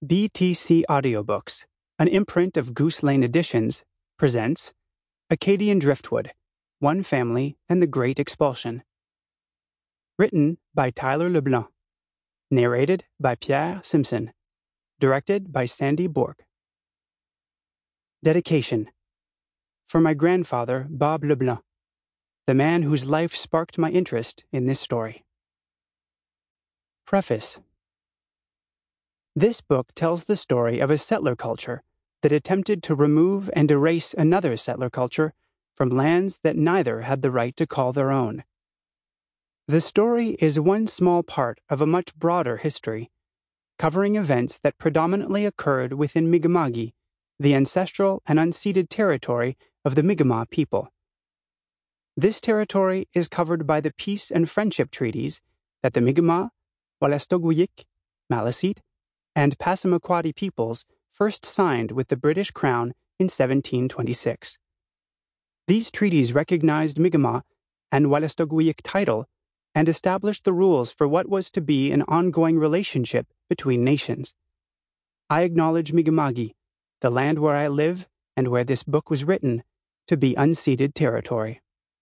BTC Audiobooks, an imprint of Goose Lane Editions, presents Acadian Driftwood, One Family and the Great Expulsion. Written by Tyler LeBlanc. Narrated by Pierre Simpson. Directed by Sandy Bourque. Dedication. For my grandfather, Bob LeBlanc, the man whose life sparked my interest in this story. Preface. This book tells the story of a settler culture that attempted to remove and erase another settler culture from lands that neither had the right to call their own. The story is one small part of a much broader history, covering events that predominantly occurred within Mi'kma'ki, the ancestral and unceded territory of the Mi'kmaq people. This territory is covered by the peace and friendship treaties that the Mi'kmaq, Wolastoqiyik, Maliseet, and Passamaquoddy peoples first signed with the British Crown in 1726. These treaties recognized Mi'kmaq and Wolastoqiyik title and established the rules for what was to be an ongoing relationship between nations. I acknowledge Mi'kma'ki, the land where I live and where this book was written, to be unceded territory.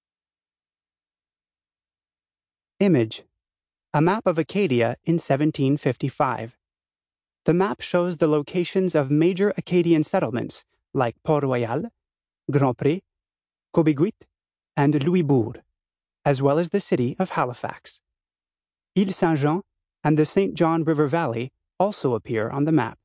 Image: a map of Acadia in 1755. The map shows the locations of major Acadian settlements like Port-Royal, Grand Pré, Cobequid, and Louisbourg, as well as the city of Halifax. Ile Saint-Jean and the St. John River Valley also appear on the map.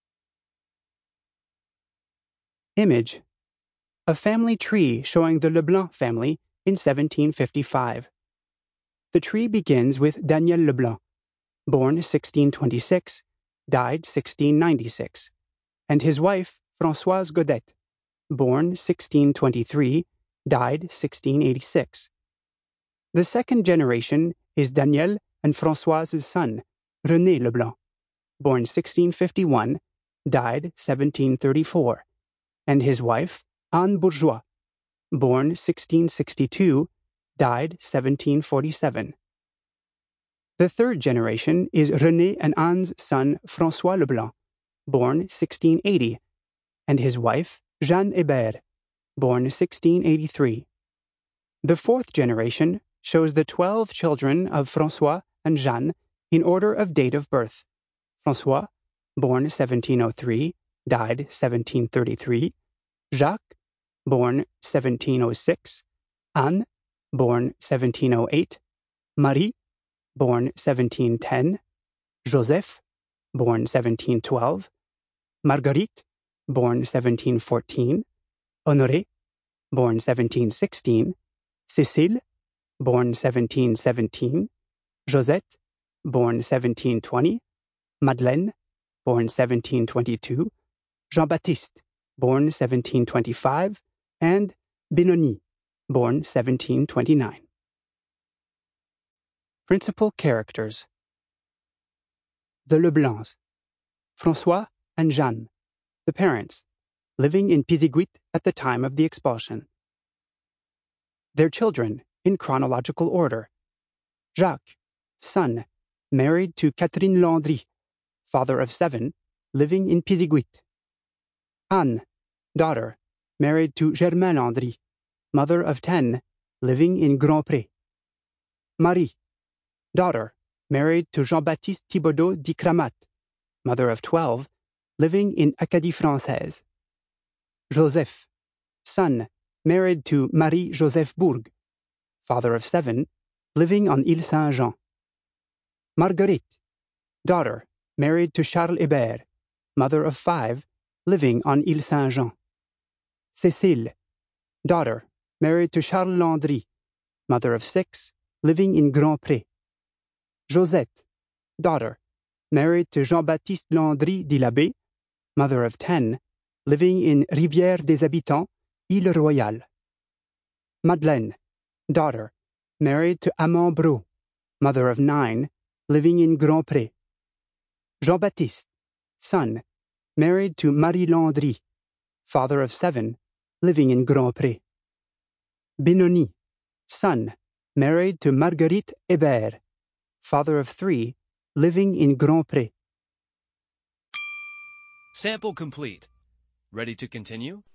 Image: a family tree showing the Leblanc family in 1755. The tree begins with Daniel Leblanc, born 1626, died 1696, and his wife, Françoise Godet, born 1623, died 1686. The second generation is Daniel and Françoise's son, René Leblanc, born 1651, died 1734, and his wife, Anne Bourgeois, born 1662, died 1747. The third generation is René and Anne's son François Leblanc, born 1680, and his wife Jeanne Hébert, born 1683. The fourth generation shows the 12 children of François and Jeanne in order of date of birth. François, born 1703, died 1733. Jacques, born 1706. Anne, born 1708. Marie, born 1710, Joseph, born 1712, Marguerite, born 1714, Honoré, born 1716, Cécile, born 1717, Josette, born 1720, Madeleine, born 1722, Jean-Baptiste, born 1725, and Benoni, born 1729. Principal characters: the Leblancs, François and Jeanne, the parents, living in Piziguit at the time of the expulsion. Their children, in chronological order: Jacques, son, married to Catherine Landry, father of 7, living in Piziguit. Anne, daughter, married to Germain Landry, mother of 10, living in Grand Pré. Marie, daughter, married to Jean-Baptiste Thibodeau d'Icramat, mother of 12, living in Acadie Française. Joseph, son, married to Marie-Joseph Bourg, father of 7, living on Ile Saint-Jean. Marguerite, daughter, married to Charles Hébert, mother of 5, living on Ile Saint-Jean. Cécile, daughter, married to Charles Landry, mother of 6, living in Grand Pré. Josette, daughter, married to Jean-Baptiste Landry d'Illabé, mother of 10, living in Rivière des Habitants, Ile Royale. Madeleine, daughter, married to Amand Brault, mother of 9, living in Grand Pré. Jean-Baptiste, son, married to Marie Landry, father of 7, living in Grand Pré. Benoni, son, married to Marguerite Hébert, father of 3, living in Grand Pré. Sample complete. Ready to continue?